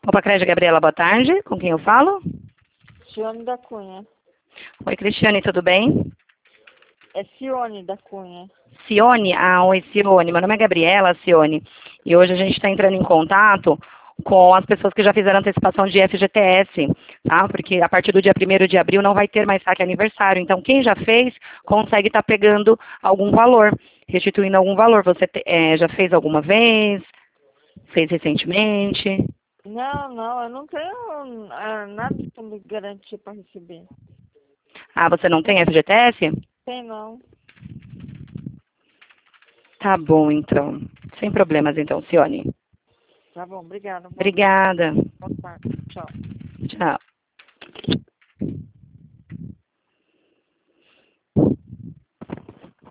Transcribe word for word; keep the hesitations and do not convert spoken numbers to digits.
Opa, Crédito Gabriela, boa tarde. Com quem eu falo? Cione da Cunha. Oi, Cristiane, tudo bem? É Cione da Cunha. Cione? Ah, oi, Cione. Meu nome é Gabriela, Cione. E hoje a gente está entrando em contato com as pessoas que já fizeram antecipação de F G T S, tá? Porque a partir do dia primeiro de abril não vai ter mais saque aniversário. Então, quem já fez, consegue estar pegando algum valor, restituindo algum valor. Você te, é, já fez alguma vez? Fez recentemente? Não, não, eu não tenho ah, nada para me garantir para receber. Ah, você não tem F G T S? Tem não. Tá bom, então. Sem problemas, então, Cione. Tá bom, obrigada. Boa, Obrigada. boa tarde. Tchau. Tchau.